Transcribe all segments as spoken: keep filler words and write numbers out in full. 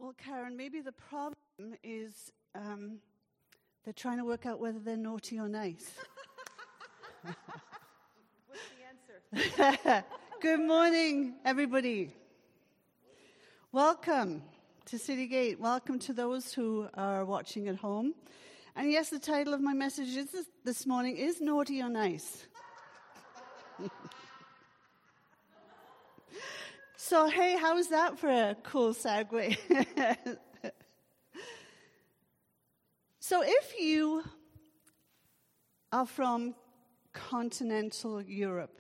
Well, Karen, maybe the problem is um, they're trying to work out whether they're naughty or nice. What's the answer? Good morning, everybody. Welcome to City Gate. Welcome to those who are watching at home. And yes, the title of my message is this, this morning is Naughty or Nice? So, hey, how's that for a cool segue? So if you are from continental Europe,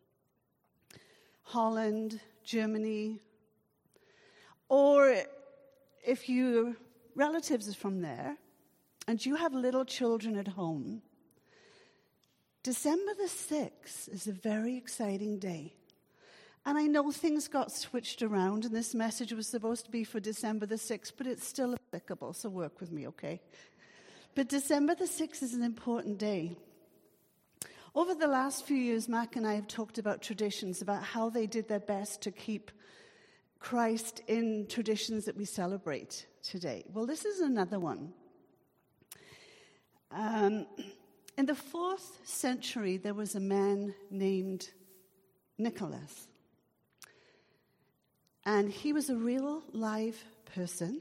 Holland, Germany, or if your relatives are from there, and you have little children at home, December the sixth is a very exciting day. And I know things got switched around, and this message was supposed to be for December the sixth, but it's still applicable, so work with me, okay? But December the sixth is an important day. Over the last few years, Mac and I have talked about traditions, about how they did their best to keep Christ in traditions that we celebrate today. Well, this is another one. Um, in the fourth century, there was a man named Nicholas. And he was a real live person.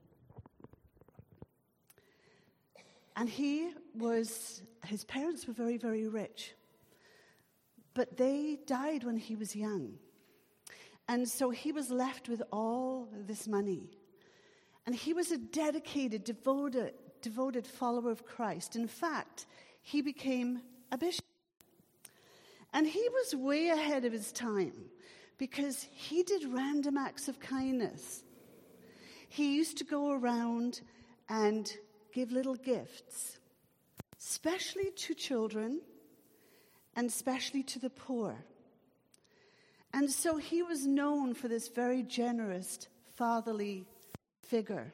And he was, his parents were very, very rich. But they died when he was young. And so he was left with all this money. And he was a dedicated, devoted, devoted follower of Christ. In fact, he became a bishop. And he was way ahead of his time because he did random acts of kindness. He used to go around and give little gifts, especially to children and especially to the poor. And so he was known for this very generous, fatherly figure.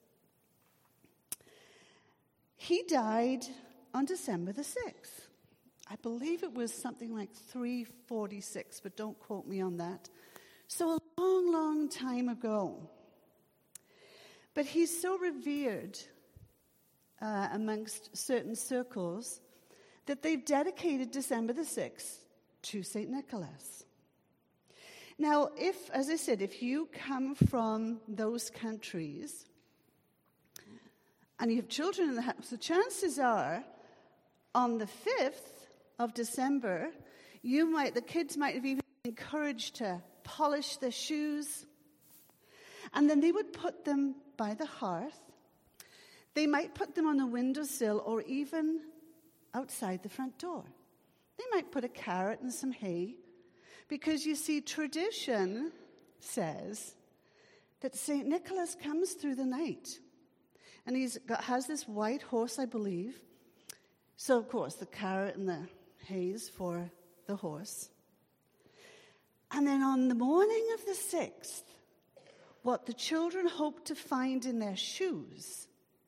He died on December the sixth. I believe it was something like three forty-six, but don't quote me on that. So a long, long time ago. But he's so revered uh, amongst certain circles that they've dedicated December the sixth to Saint Nicholas. Now, if, as I said, if you come from those countries and you have children in the house, the chances are on the fifth of December, you might, the kids might have even been encouraged to polish their shoes. And then they would put them by the hearth. They might put them on the windowsill or even outside the front door. They might put a carrot and some hay. Because you see, tradition says that Saint Nicholas comes through the night. And he has this white horse, I believe. So, of course, the carrot and the hay's for the horse. And then on the morning of the sixth, what the children hope to find in their shoes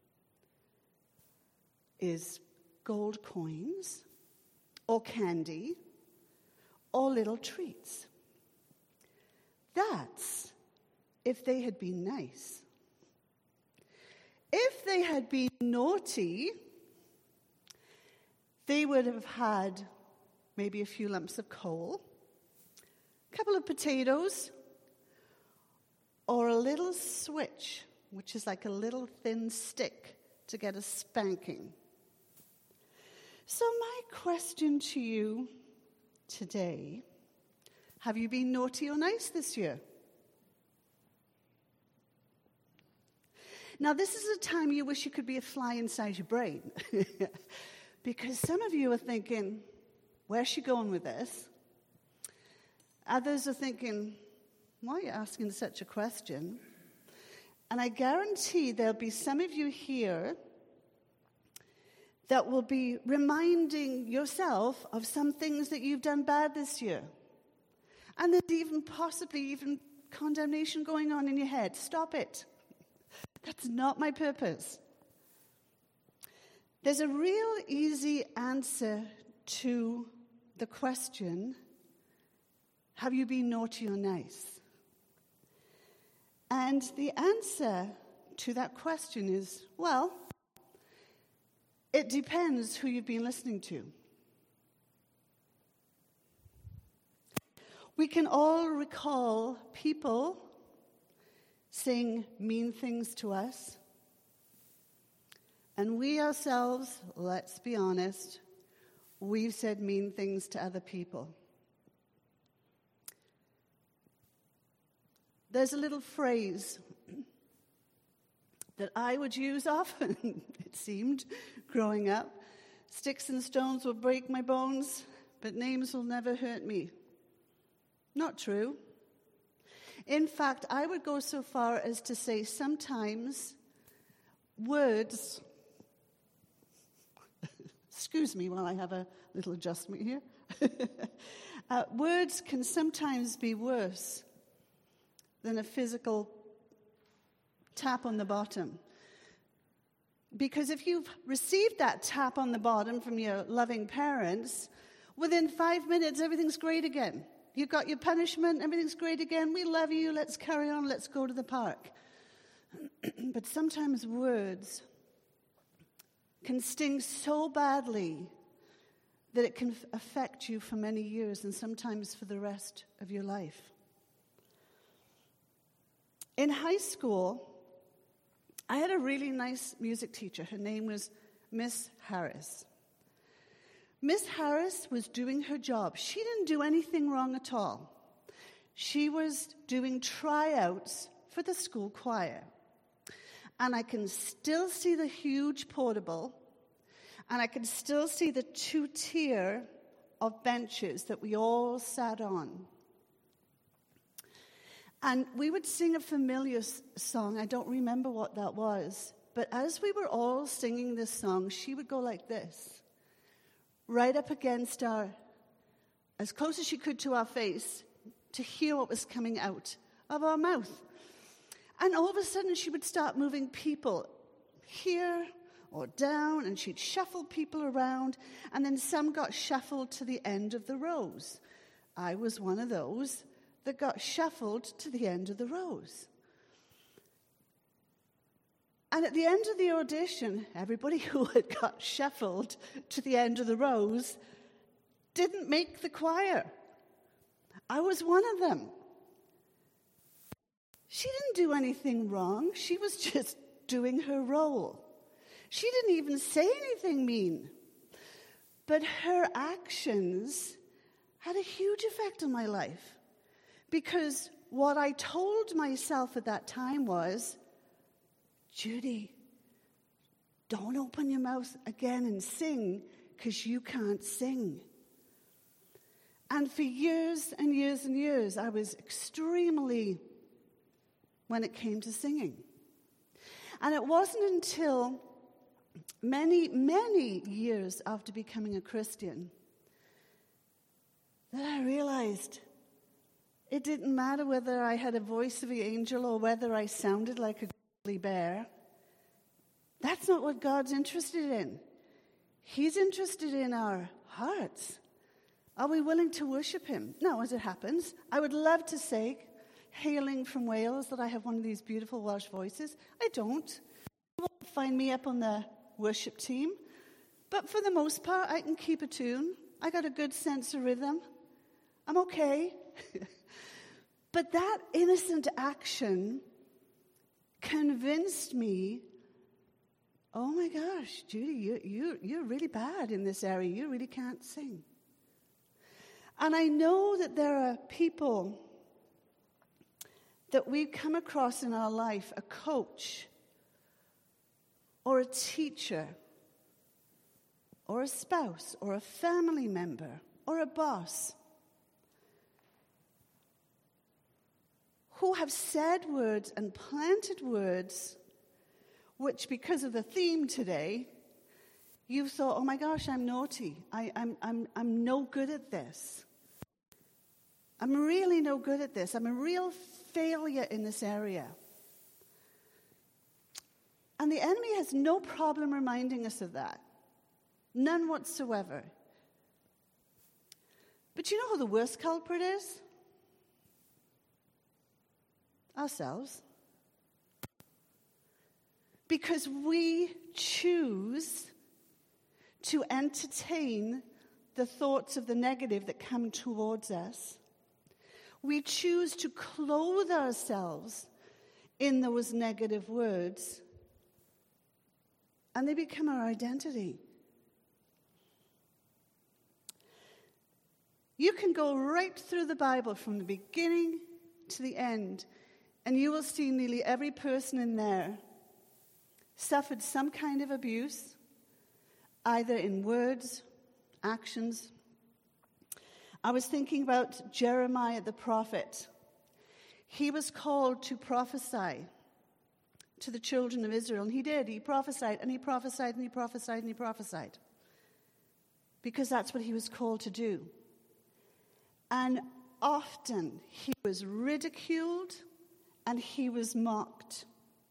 is gold coins or candy or little treats. That's if they had been nice. If they had been naughty, they would have had maybe a few lumps of coal, a couple of potatoes, or a little switch, which is like a little thin stick to get a spanking. So my question to you today, have you been naughty or nice this year? Now, this is a time you wish you could be a fly inside your brain. Because some of you are thinking, where's she going with this? Others are thinking, why are you asking such a question? And I guarantee there'll be some of you here that will be reminding yourself of some things that you've done bad this year. And there's even possibly even condemnation going on in your head. Stop it. That's not my purpose. There's a real easy answer to the question, have you been naughty or nice? And the answer to that question is, well, it depends who you've been listening to. We can all recall people saying mean things to us. And we ourselves, let's be honest, we've said mean things to other people. There's a little phrase that I would use often, it seemed, growing up. Sticks and stones will break my bones, but names will never hurt me. Not true. In fact, I would go so far as to say sometimes words, excuse me while I have a little adjustment here, uh, words can sometimes be worse than a physical tap on the bottom. Because if you've received that tap on the bottom from your loving parents, within five minutes, everything's great again. You got your punishment, everything's great again. We love you, let's carry on, let's go to the park. But sometimes words can sting so badly that it can affect you for many years and sometimes for the rest of your life. In high school, I had a really nice music teacher. Her name was Miss Harris. Miss Harris was doing her job. She didn't do anything wrong at all. She was doing tryouts for the school choir. And I can still see the huge portable, and I can still see the two-tier of benches that we all sat on. And we would sing a familiar song. I don't remember what that was. But as we were all singing this song, she would go like this, right up against our, as close as she could to our face, to hear what was coming out of our mouth. And all of a sudden, she would start moving people here or down, and she'd shuffle people around, and then some got shuffled to the end of the rows. I was one of those that got shuffled to the end of the rows. And at the end of the audition, everybody who had got shuffled to the end of the rows didn't make the choir. I was one of them. She didn't do anything wrong. She was just doing her role. She didn't even say anything mean. But her actions had a huge effect on my life. Because what I told myself at that time was, Judy, don't open your mouth again and sing, because you can't sing. And for years and years and years, I was extremely, when it came to singing. And it wasn't until many, many years after becoming a Christian that I realized it didn't matter whether I had a voice of the angel or whether I sounded like a grizzly bear. That's not what God's interested in. He's interested in our hearts. Are we willing to worship him? Now, as it happens, I would love to say, hailing from Wales, that I have one of these beautiful Welsh voices. I don't. You won't find me up on the worship team. But for the most part, I can keep a tune. I got a good sense of rhythm. I'm okay. But that innocent action convinced me, oh my gosh, Judy, you, you, you're really bad in this area. You really can't sing. And I know that there are people that we've come across in our life, a coach or a teacher or a spouse or a family member or a boss, who have said words and planted words which, because of the theme today, you've thought, oh my gosh, I'm naughty. I, I'm, I'm, I'm no good at this. I'm really no good at this. I'm a real failure in this area. And the enemy has no problem reminding us of that. None whatsoever. But you know who the worst culprit is? Ourselves. Because we choose to entertain the thoughts of the negative that come towards us. We choose to clothe ourselves in those negative words, and they become our identity. You can go right through the Bible from the beginning to the end, and you will see nearly every person in there suffered some kind of abuse, either in words, actions. I was thinking about Jeremiah the prophet. He was called to prophesy to the children of Israel, and he did. He prophesied, and he prophesied, and he prophesied, and he prophesied. Because that's what he was called to do. And often he was ridiculed and he was mocked.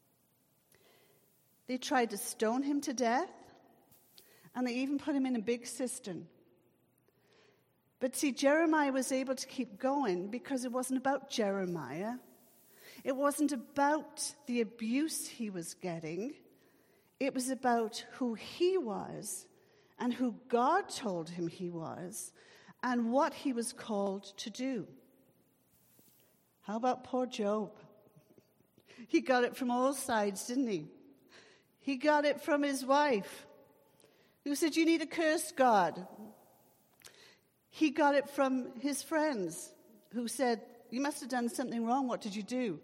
They tried to stone him to death, and they even put him in a big cistern. But see, Jeremiah was able to keep going because it wasn't about Jeremiah. It wasn't about the abuse he was getting. It was about who he was and who God told him he was and what he was called to do. How about poor Job? He got it from all sides, didn't he? He got it from his wife, who said, "You need to curse God." He got it from his friends, who said, "You must have done something wrong. What did you do?"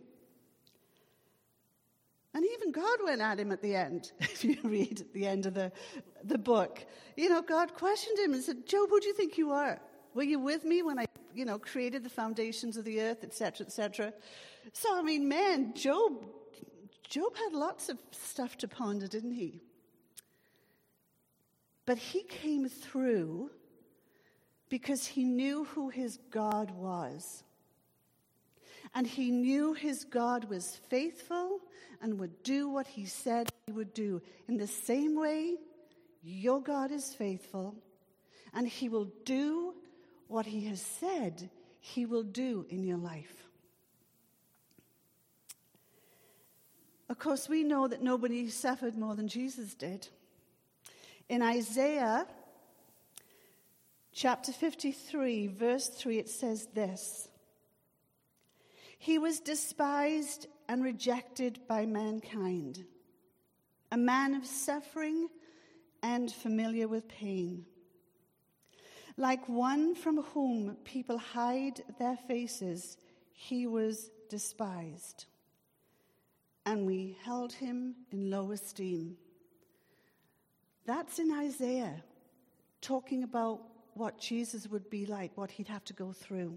And even God went at him at the end, if you read at the end of the, the book. You know, God questioned him and said, "Job, who do you think you are? Were you with me when I, you know, created the foundations of the earth, et cetera, et cetera" So, I mean, man, Job, Job had lots of stuff to ponder, didn't he? But he came through because he knew who his God was. And he knew his God was faithful and would do what he said he would do. In the same way, your God is faithful, and he will do what he has said he will do in your life. Of course, we know that nobody suffered more than Jesus did. In Isaiah chapter fifty-three, verse three, it says this: "He was despised and rejected by mankind, a man of suffering and familiar with pain. Like one from whom people hide their faces, he was despised, and we held him in low esteem." That's in Isaiah, talking about what Jesus would be like, what he'd have to go through.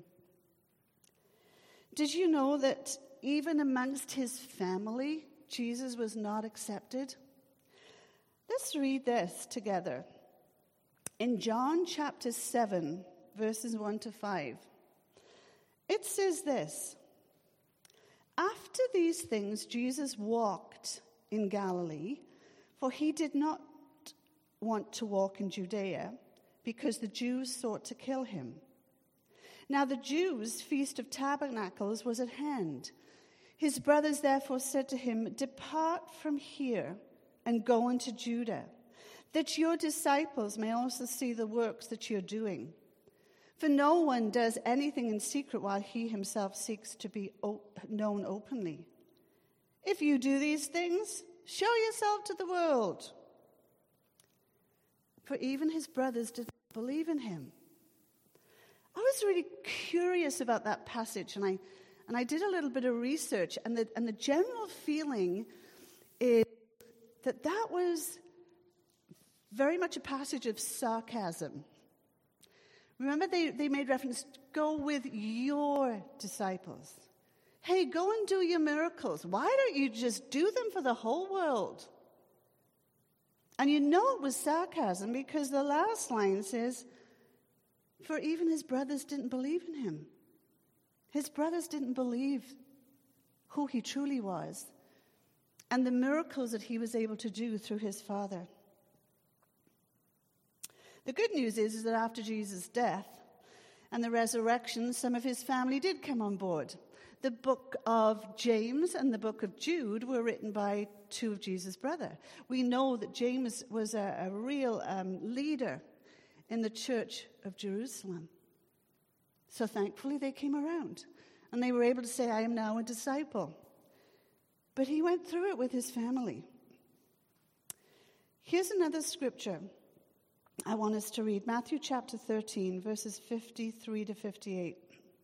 Did you know that even amongst his family, Jesus was not accepted? Let's read this together. In John chapter seven, verses one to five, it says this: "After these things, Jesus walked in Galilee, for he did not want to walk in Judea, because the Jews sought to kill him. Now the Jews' feast of tabernacles was at hand. His brothers therefore said to him, 'Depart from here and go into Judah, that your disciples may also see the works that you're doing. For no one does anything in secret while he himself seeks to be known openly. If you do these things, show yourself to the world.' For even his brothers didn't believe in him." I was really curious about that passage, and I and I did a little bit of research, and the and the general feeling is that that was very much a passage of sarcasm. Remember, they, they made reference, go with your disciples. Hey, go and do your miracles. Why don't you just do them for the whole world? And you know it was sarcasm because the last line says, for even his brothers didn't believe in him. His brothers didn't believe who he truly was and the miracles that he was able to do through his Father. The good news is, is that after Jesus' death and the resurrection, some of his family did come on board. the book of James and the book of Jude were written by two of Jesus' brothers. We know that James was a, a real um, leader in the church of Jerusalem. So thankfully they came around, and they were able to say, I am now a disciple. But he went through it with his family. Here's another scripture I want us to read. Matthew chapter thirteen, verses fifty-three to fifty-eight.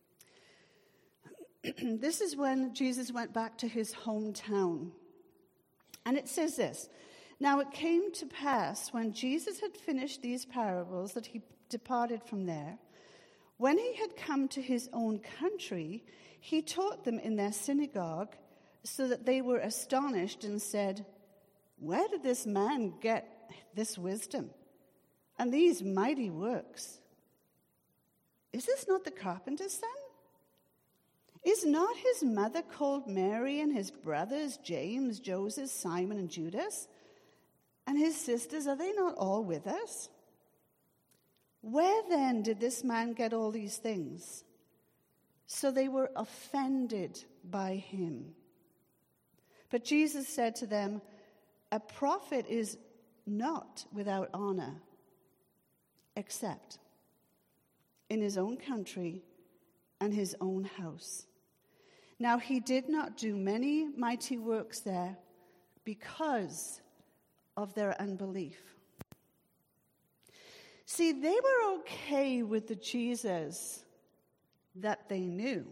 This is when Jesus went back to his hometown. And it says this, Now it came to pass when Jesus had finished these parables that he departed from there. When he had come to his own country, he taught them in their synagogue, so that they were astonished and said, Where did this man get this wisdom and these mighty works? Is this not the carpenter's son? Is not his mother called Mary, and his brothers James, Joseph, Simon, and Judas? And his sisters, are they not all with us? Where then did this man get all these things? So they were offended by him. But Jesus said to them, A prophet is not without honor, except in his own country and his own house. Now he did not do many mighty works there because of their unbelief. See, they were okay with the Jesus that they knew.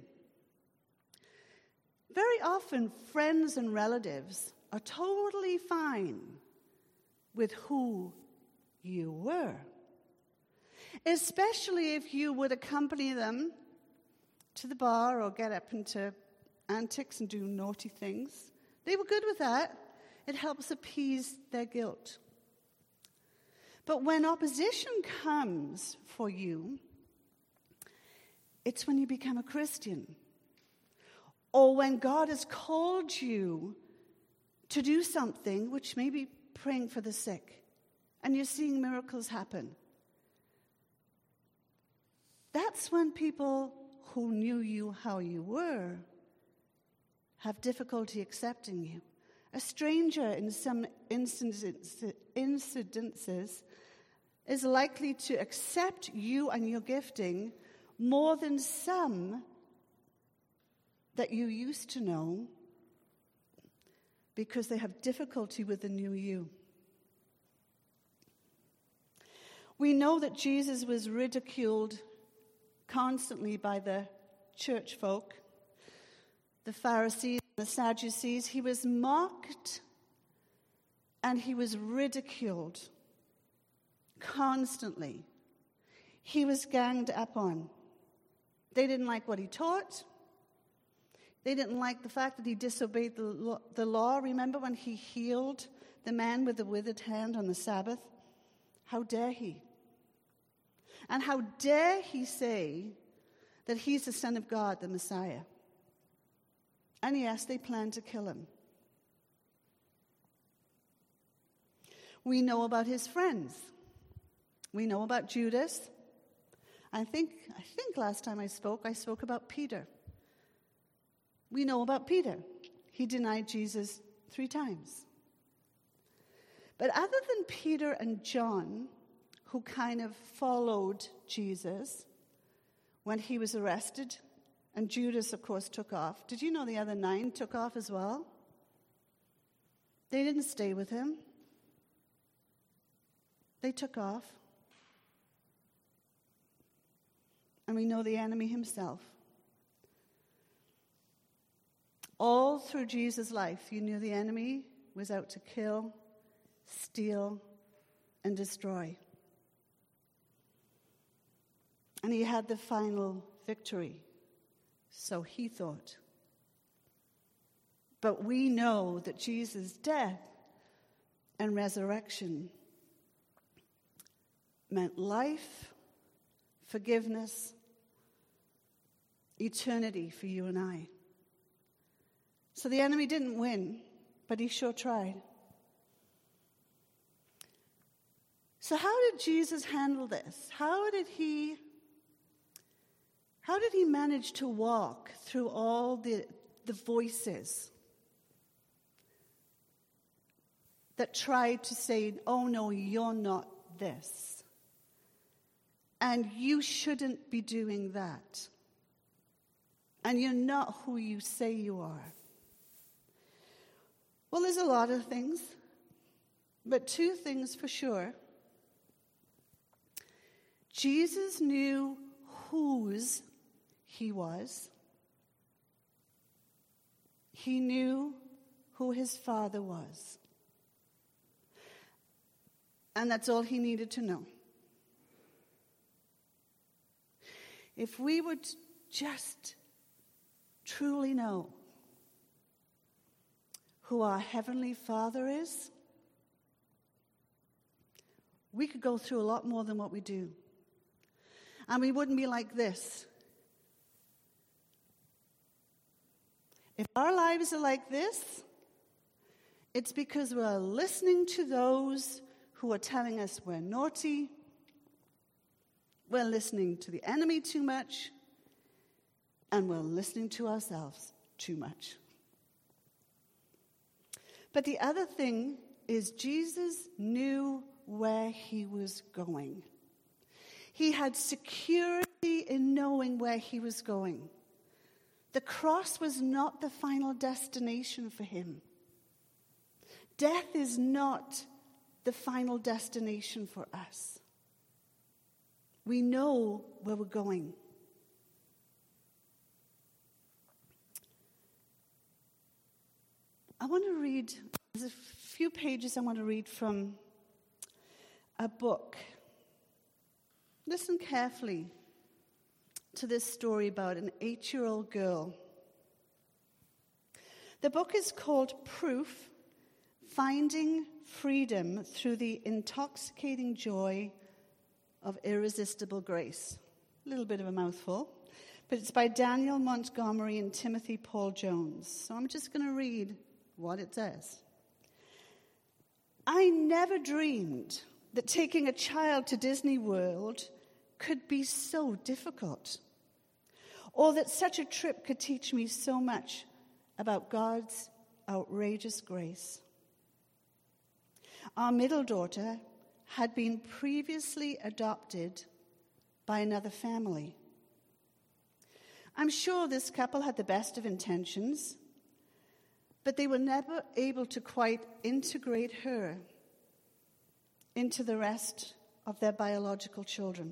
Very often, friends and relatives are totally fine with who you were, especially if you would accompany them to the bar or get up into antics and do naughty things. They were good with that. It helps appease their guilt. But when opposition comes for you, it's when you become a Christian, or when God has called you to do something, which may be praying for the sick, and you're seeing miracles happen. That's when people who knew you how you were have difficulty accepting you. A stranger in some incidences is likely to accept you and your gifting more than some that you used to know, because they have difficulty with the new you. We know that Jesus was ridiculed constantly by the church folk, the Pharisees, the Sadducees. He was mocked and he was ridiculed constantly. He was ganged up on. They didn't like what he taught. They didn't like the fact that he disobeyed the law. The law. Remember when he healed the man with the withered hand on the Sabbath? How dare he? And how dare he say that he's the Son of God, the Messiah? And yes, they planned to kill him. We know about his friends. We know about Judas. I think, I think last time I spoke, I spoke about Peter. We know about Peter. He denied Jesus three times. But other than Peter and John, who kind of followed Jesus when he was arrested, and Judas, of course, took off. Did you know the other nine took off as well? They didn't stay with him. They took off. And we know the enemy himself. All through Jesus' life, you knew the enemy was out to kill, steal, and destroy. And he had the final victory. So he thought. But we know that Jesus' death and resurrection meant life, forgiveness, eternity for you and I. So the enemy didn't win, but he sure tried. So how did Jesus handle this? How did he How did he manage to walk through all the, the voices that tried to say, oh no, you're not this, and you shouldn't be doing that, and you're not who you say you are? Well, there's a lot of things, but two things for sure. Jesus knew whose he was. He knew who his Father was. And that's all he needed to know. If we would just truly know who our Heavenly Father is, we could go through a lot more than what we do. And we wouldn't be like this. If our lives are like this, it's because we're listening to those who are telling us we're naughty, we're listening to the enemy too much, and we're listening to ourselves too much. But the other thing is Jesus knew where he was going. He had security in knowing where he was going. The cross was not the final destination for him. Death is not the final destination for us. We know where we're going. I want to read, there's a few pages I want to read from a book. Listen carefully to this story about an eight-year-old girl. The book is called Proof: Finding Freedom Through the Intoxicating Joy of Irresistible Grace. A little bit of a mouthful, but it's by Daniel Montgomery and Timothy Paul Jones. So I'm just going to read what it says. I never dreamed that taking a child to Disney World could be so difficult, or that such a trip could teach me so much about God's outrageous grace. Our middle daughter had been previously adopted by another family. I'm sure this couple had the best of intentions, but they were never able to quite integrate her into the rest of their biological children.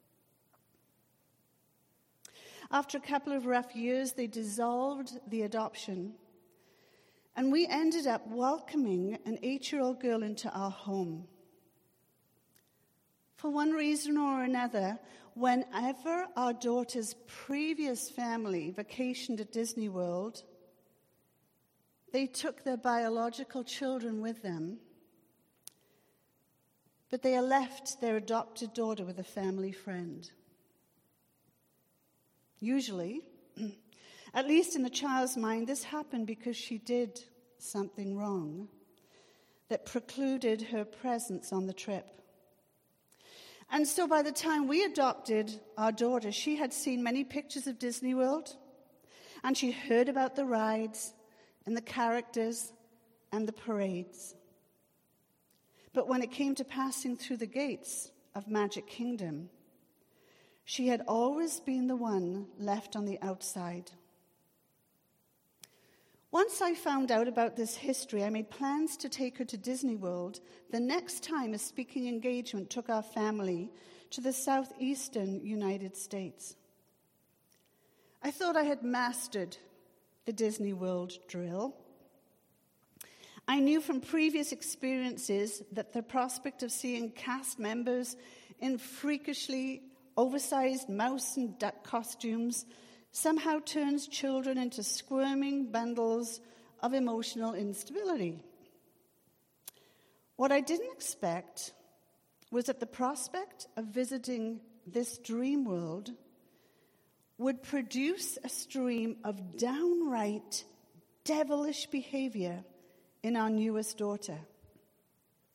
After a couple of rough years, they dissolved the adoption, and we ended up welcoming an eight-year-old girl into our home. For one reason or another, whenever our daughter's previous family vacationed at Disney World, they took their biological children with them, but they left their adopted daughter with a family friend. Usually, at least in the child's mind, this happened because she did something wrong that precluded her presence on the trip. And so by the time we adopted our daughter, she had seen many pictures of Disney World, and she heard about the rides and the characters and the parades. But when it came to passing through the gates of Magic Kingdom, she had always been the one left on the outside. Once I found out about this history, I made plans to take her to Disney World the next time a speaking engagement took our family to the southeastern United States. I thought I had mastered the Disney World drill. I knew from previous experiences that the prospect of seeing cast members in freakishly oversized mouse and duck costumes somehow turns children into squirming bundles of emotional instability. What I didn't expect was that the prospect of visiting this dream world would produce a stream of downright devilish behavior in our newest daughter.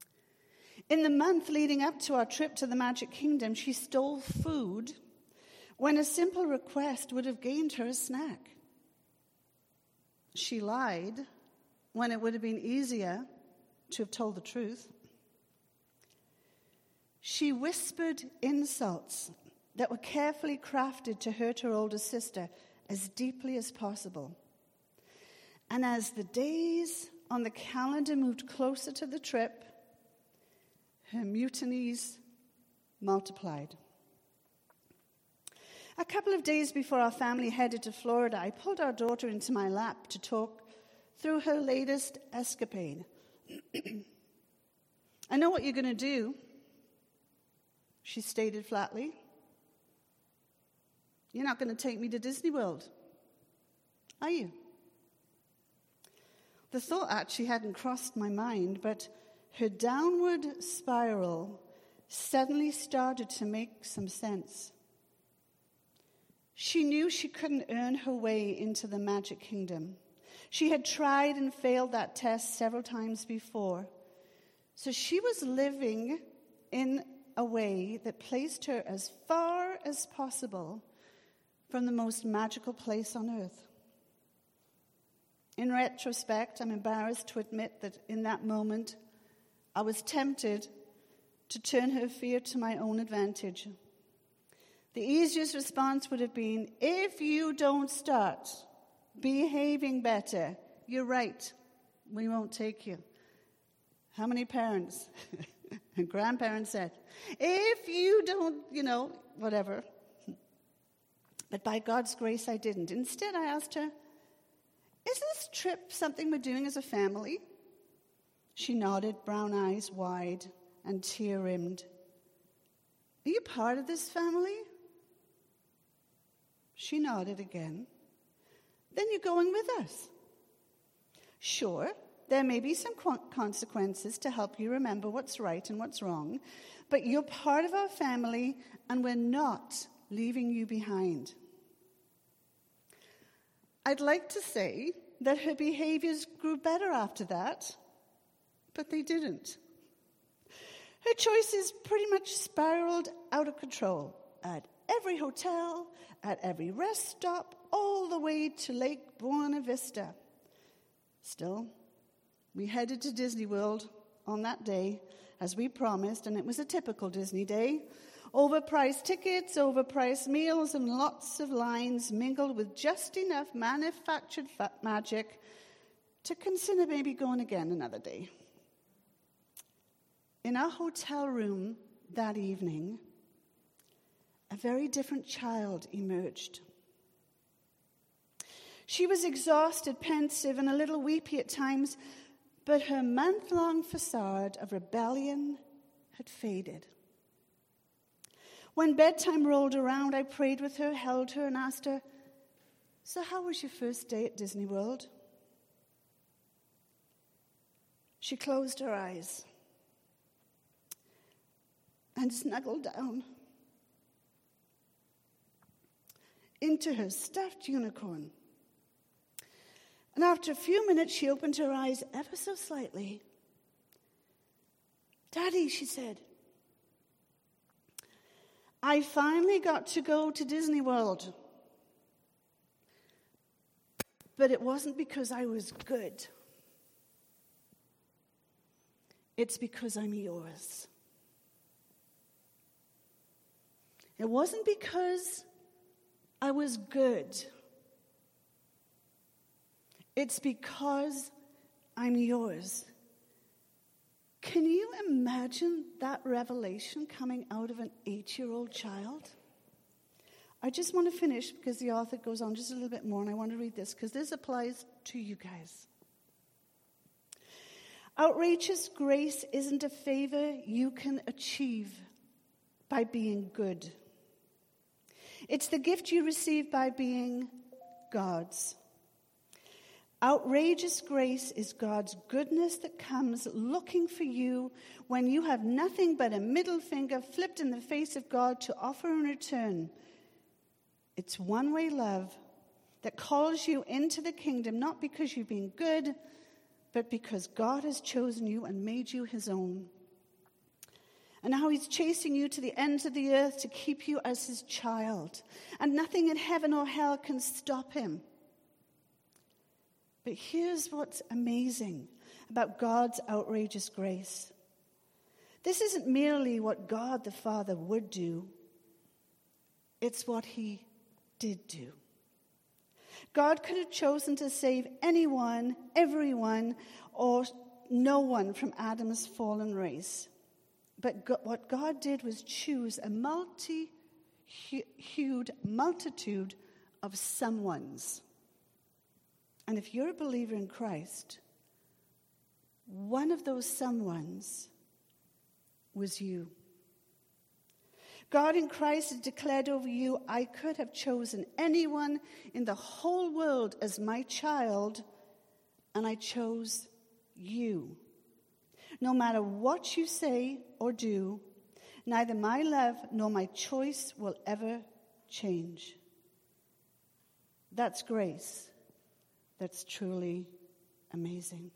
In the month leading up to our trip to the Magic Kingdom, she stole food when a simple request would have gained her a snack. She lied when it would have been easier to have told the truth. She whispered insults that were carefully crafted to hurt her older sister as deeply as possible. And as the days on the calendar moved closer to the trip, her mutinies multiplied. A couple of days before our family headed to Florida, I pulled our daughter into my lap to talk through her latest escapade. I know what you're going to do, she stated flatly. You're not going to take me to Disney World, are you? The thought actually hadn't crossed my mind, but her downward spiral suddenly started to make some sense. She knew she couldn't earn her way into the Magic Kingdom. She had tried and failed that test several times before. So she was living in a way that placed her as far as possible from the most magical place on earth. In retrospect, I'm embarrassed to admit that in that moment, I was tempted to turn her fear to my own advantage. The easiest response would have been, if you don't start behaving better, you're right, we won't take you. How many parents and grandparents said, if you don't, you know, whatever. But by God's grace, I didn't. Instead, I asked her, is this trip something we're doing as a family? She nodded, brown eyes wide and tear-rimmed. Are you part of this family? She nodded again. Then you're going with us. Sure, there may be some consequences to help you remember what's right and what's wrong, but you're part of our family and we're not leaving you behind. I'd like to say that her behaviors grew better after that, but they didn't. Her choices pretty much spiraled out of control at every hotel, at every rest stop, all the way to Lake Buena Vista. Still, we headed to Disney World on that day, as we promised, and it was a typical Disney day. Overpriced tickets, overpriced meals, and lots of lines mingled with just enough manufactured magic to consider maybe going again another day. In our hotel room that evening, a very different child emerged. She was exhausted, pensive, and a little weepy at times, but her month-long facade of rebellion had faded. When bedtime rolled around, I prayed with her, held her, and asked her, so how was your first day at Disney World? She closed her eyes and snuggled down into her stuffed unicorn. And after a few minutes, she opened her eyes ever so slightly. Daddy, she said, I finally got to go to Disney World. But it wasn't because I was good. It's because I'm yours. It wasn't because I was good. It's because I'm yours. Can you imagine that revelation coming out of an eight-year-old child? I just want to finish because the author goes on just a little bit more, and I want to read this because this applies to you guys. Outrageous grace isn't a favor you can achieve by being good. It's the gift you receive by being God's. Outrageous grace is God's goodness that comes looking for you when you have nothing but a middle finger flipped in the face of God to offer in return. It's one-way love that calls you into the kingdom, not because you've been good, but because God has chosen you and made you his own. and how he's chasing you to the ends of the earth to keep you as his child. And nothing in heaven or hell can stop him. But here's what's amazing about God's outrageous grace. This isn't merely what God the Father would do. It's what he did do. God could have chosen to save anyone, everyone, or no one from Adam's fallen race. But God, what God did was choose a multi-hued multitude of someones. And if you're a believer in Christ, one of those someones was you. God in Christ has declared over you, I could have chosen anyone in the whole world as my child, and I chose you. No matter what you say or do, neither my love nor my choice will ever change. That's grace. That's truly amazing.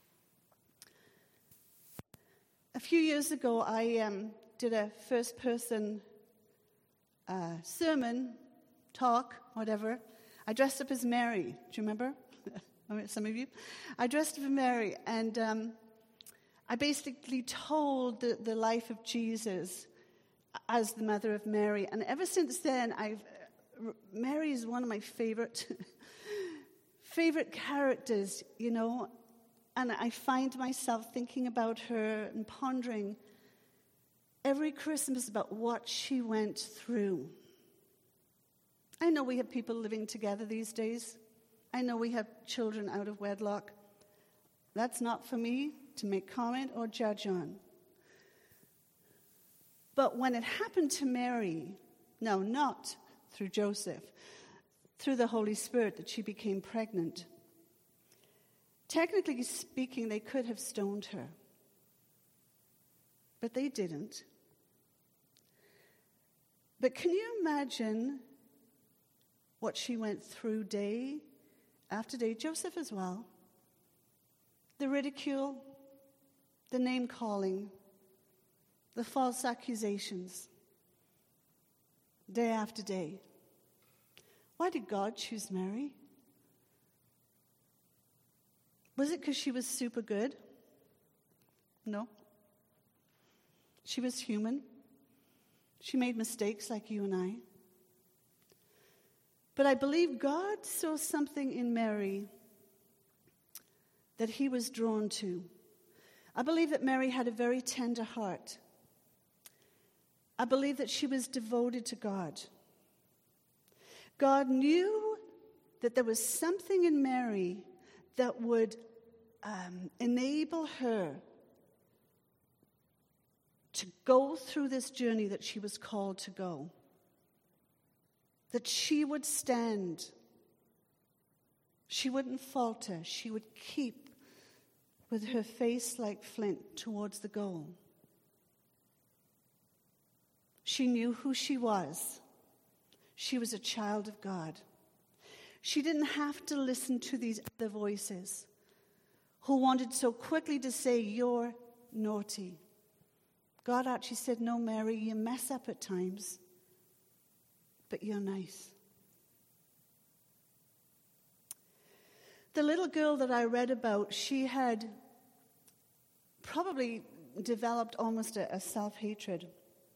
A few years ago, I um, did a first-person uh, sermon, talk, whatever. I dressed up as Mary. Do you remember? Some of you. I dressed up as Mary, and um, I basically told the, the life of Jesus as the mother of Mary. And ever since then, I've Mary is one of my favorite favorite characters, you know. And I find myself thinking about her and pondering every Christmas about what she went through. I know we have people living together these days. I know we have children out of wedlock. That's not for me to make comment or judge on. But when it happened to Mary, no, not through Joseph, through the Holy Spirit, that she became pregnant, technically speaking, they could have stoned her. But they didn't. But can you imagine what she went through day after day? Joseph as well. The ridicule, the name-calling, the false accusations, day after day. Why did God choose Mary? Was it because she was super good? No. She was human. She made mistakes like you and I. But I believe God saw something in Mary that he was drawn to. I believe that Mary had a very tender heart. I believe that she was devoted to God. God knew that there was something in Mary that would um, enable her to go through this journey that she was called to go. That she would stand. She wouldn't falter. She would keep with her face like flint towards the goal. She knew who she was. She was a child of God. She didn't have to listen to these other voices who wanted so quickly to say, you're naughty. God actually said, no, Mary, you mess up at times, but you're nice. The little girl that I read about, she had probably developed almost a, a self-hatred.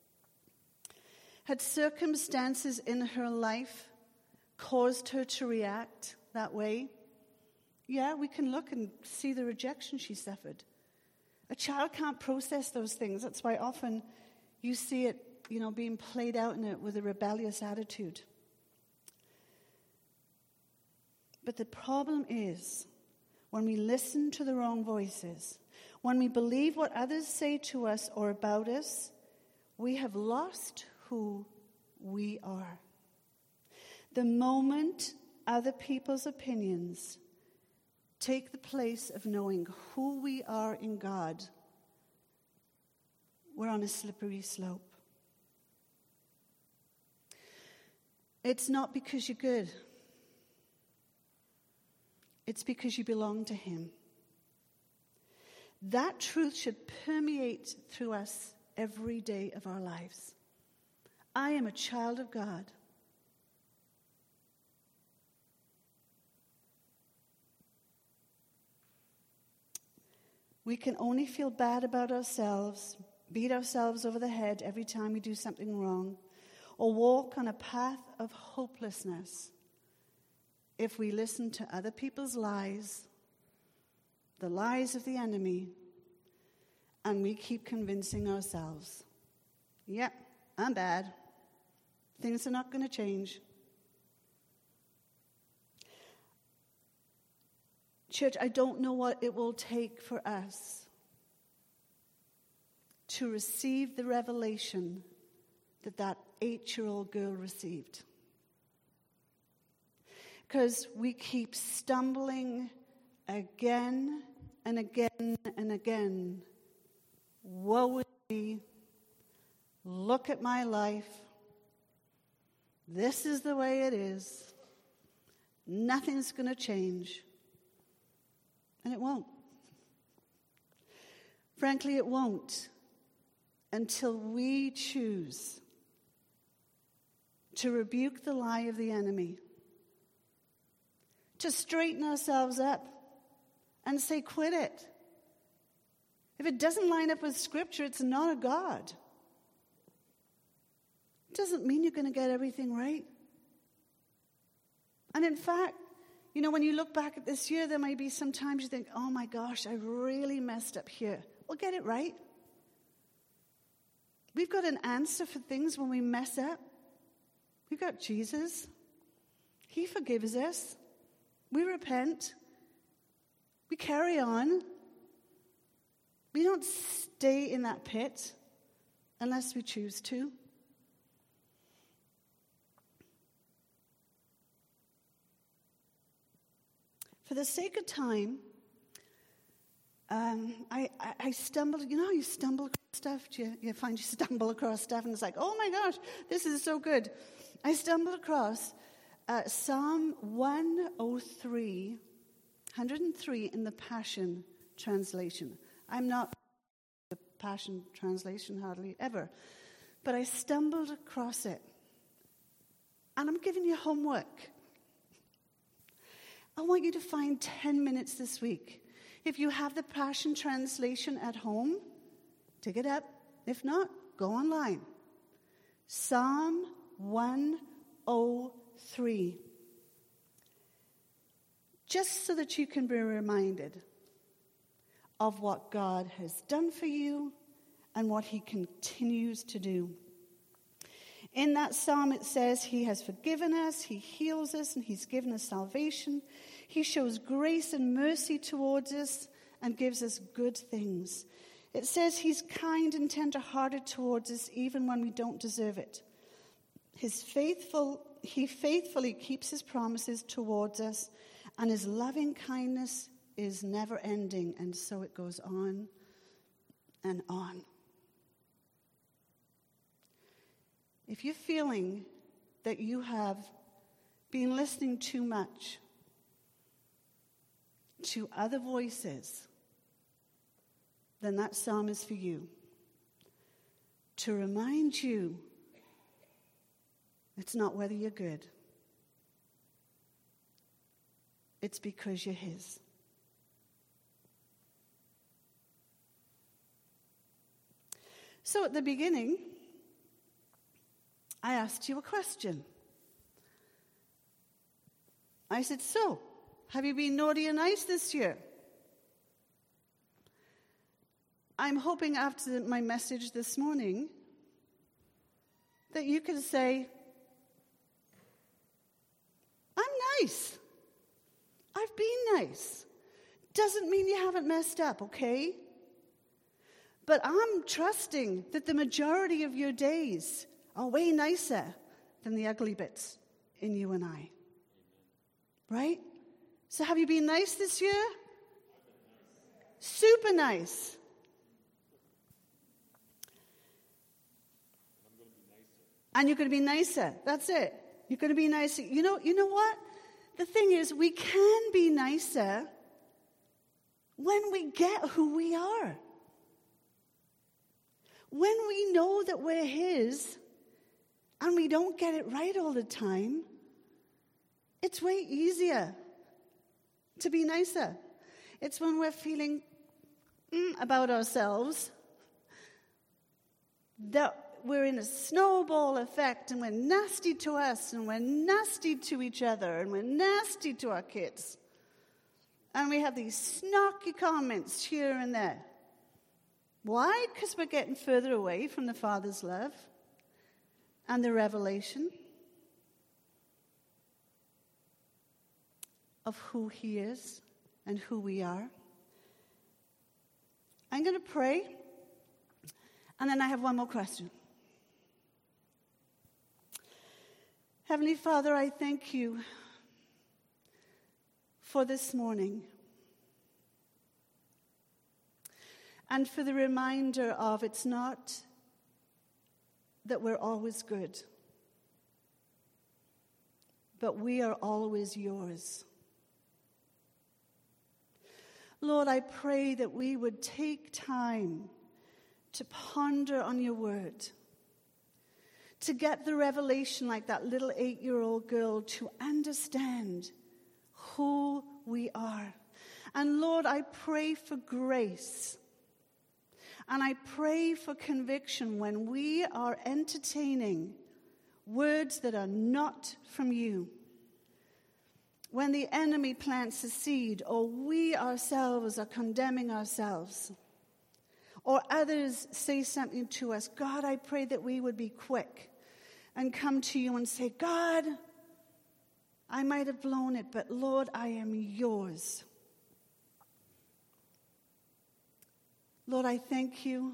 Had circumstances in her life caused her to react that way? Yeah, we can look and see the rejection she suffered. A child can't process those things. That's why often you see it, you know, being played out in it with a rebellious attitude. But the problem is when we listen to the wrong voices, when we believe what others say to us or about us, we have lost who we are. The moment other people's opinions take the place of knowing who we are in God, we're on a slippery slope. It's not because you're good. It's because you belong to him. That truth should permeate through us every day of our lives. I am a child of God. We can only feel bad about ourselves, beat ourselves over the head every time we do something wrong, or walk on a path of hopelessness if we listen to other people's lies, the lies of the enemy, and we keep convincing ourselves, yep, I'm bad. Things are not going to change. Church, I don't know what it will take for us to receive the revelation that that eight-year-old girl received. Because we keep stumbling again and again and again. Woe is me. Look at my life. This is the way it is. Nothing's going to change. And it won't. Frankly, it won't until we choose to rebuke the lie of the enemy, to straighten ourselves up and say, quit it. If it doesn't line up with Scripture, it's not of God. It doesn't mean you're going to get everything right. And in fact, you know, when you look back at this year, there may be some times you think, oh my gosh, I really messed up here. Well, get it right. We've got an answer for things when we mess up. We've got Jesus. He forgives us. We repent. We carry on. We don't stay in that pit unless we choose to. For the sake of time, um, I, I, I stumbled, you know, you stumble across stuff, you, you find you stumble across stuff, and it's like, oh my gosh, this is so good. I stumbled across uh, Psalm one oh three, one hundred three in the Passion Translation. I'm not the Passion Translation hardly ever, but I stumbled across it. And I'm giving you homework. I want you to find ten minutes this week. If you have the Passion Translation at home, dig it up. If not, go online. Psalm one oh three. Just so that you can be reminded of what God has done for you and what he continues to do. In that psalm it says he has forgiven us, he heals us, and he's given us salvation. He shows grace and mercy towards us and gives us good things. It says he's kind and tender-hearted towards us even when we don't deserve it. His faithful, he faithfully keeps his promises towards us, and his loving kindness is never ending, and so it goes on and on. If you're feeling that you have been listening too much to other voices, then that psalm is for you. To remind you, it's not whether you're good. It's because you're his. So at the beginning, I asked you a question. I said, so, have you been naughty or nice this year? I'm hoping after my message this morning that you can say, I'm nice. I've been nice. Doesn't mean you haven't messed up, okay? But I'm trusting that the majority of your days are way nicer than the ugly bits in you and I. Right? So have you been nice this year? Super nice. And you're going to be nicer. That's it. You're going to be nicer. You know, you know what? The thing is, we can be nicer when we get who we are. When we know that we're his and we don't get it right all the time, it's way easier to be nicer. It's when we're feeling mm, about ourselves that we're in a snowball effect, and we're nasty to us, and we're nasty to each other, and we're nasty to our kids. And we have these snarky comments here and there. Why? Because we're getting further away from the Father's love and the revelation of who he is and who we are. I'm going to pray, and then I have one more question. Heavenly Father, I thank you for this morning and for the reminder of it's not that we're always good, but we are always yours. Lord, I pray that we would take time to ponder on your word, to get the revelation like that little eight-year-old girl, to understand who we are. And Lord, I pray for grace. And I pray for conviction when we are entertaining words that are not from you. When the enemy plants a seed, or we ourselves are condemning ourselves, or others say something to us, God, I pray that we would be quick and come to you and say, God, I might have blown it, but Lord, I am yours. Lord, I thank you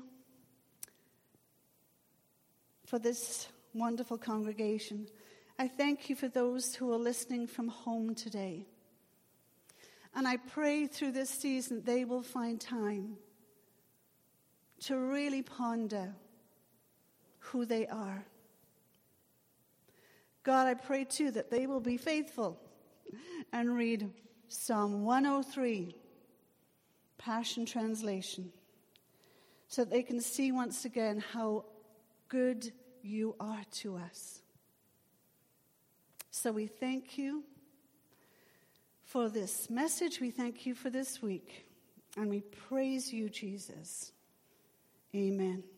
for this wonderful congregation. I thank you for those who are listening from home today. And I pray through this season they will find time to really ponder who they are. God, I pray too that they will be faithful and read Psalm one oh three, Passion Translation, so that they can see once again how good you are to us. So we thank you for this message. We thank you for this week. And we praise you, Jesus. Amen.